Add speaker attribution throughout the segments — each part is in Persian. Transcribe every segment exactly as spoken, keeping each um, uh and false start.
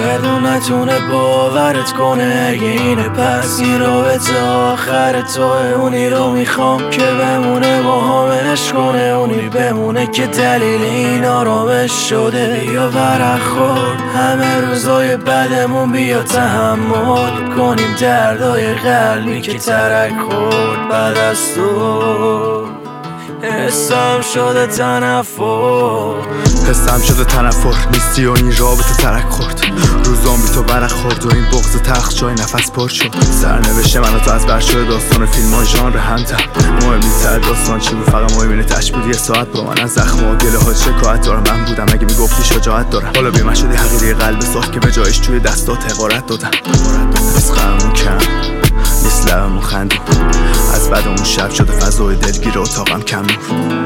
Speaker 1: شاید اون نتونه باورت کنه اگه اینه پس این رابطه آخر توه. اونی رو میخوام که بمونه با حاملش کنه، اونی بمونه که دلیل این آرامش شده. بیا ورق خورد همه روزای بدمون، بیا تحمل کنیم دردای قلبی که ترک خورد بعد از تو. حسم شده تنفر،
Speaker 2: حسم شده تنفر نیستی و این رابطه ترک خورد. روزام بی تو برق خورد و این بغض تخت جای نفس پر شد. سرنوشت من و تو از بر شده داستان فیلم های ژانر همتر. مهم نیستر داستان چی بود، فقط مهم اینه تش بود یه ساعت با من از زخم و گله ها شکایت دارم. من بودم اگه میگفتی شجاعت دارم. حالا بی من شدی حقیقی قلب صاف که به جایش توی دستات حقارت دادم. بس غممون کم نیست لبمون خندون، از بعد اون شب شده فضای دلگیر اتاقم کم نور.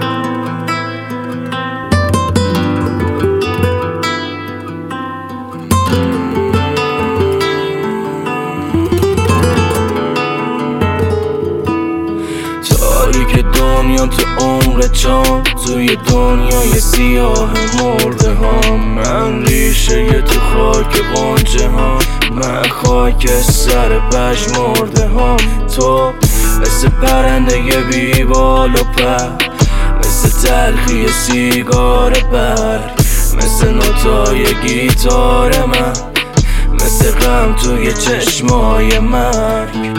Speaker 1: تاریک دنیا تو عمق چام، توی دنیای سیاه مرده ها. من ریشه تو خاک قنچه ها، من خاک سر پژمرده ها. تو مثل پرنده بی بال و پر، مثل تلخی سیگار برگ، مثل نوتای گیتار من، مثل غم توی چشمای مرگ.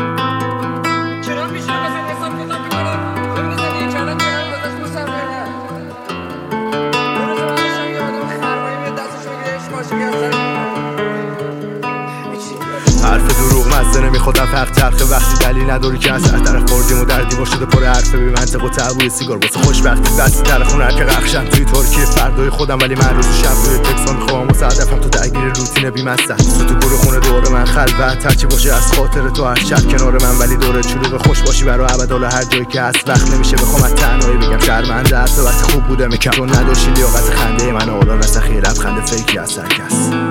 Speaker 2: حرف دروغ مزه نمیخودم فرق ترخه وقتی دلیل نداری که از هر طرف خوردیم و در دیوار شده پر حرفه بی منطق و تعبوی سیگار واسه خوشبختی بستی طرف اون هر که غرقشم توی ترکیه فردای خودم. ولی من روز شب روی تکسان میخوام واسه هدفم تو درگیر روتین بی مصرف. تو تو گروه خونه دور من خلوت هرچی باشه از خاطر تو هر شب کنار من، ولی دور چلوغ خوش باشی برای ابد. حالا هر جایی که هست وقت نمیشه بخوام از تنهایی بگم شرمنده. حتی وقتی خوب بوده میکم تو نداشتی لیاقت خنده من، حالا نسخی لبخند فیکی از سرکس.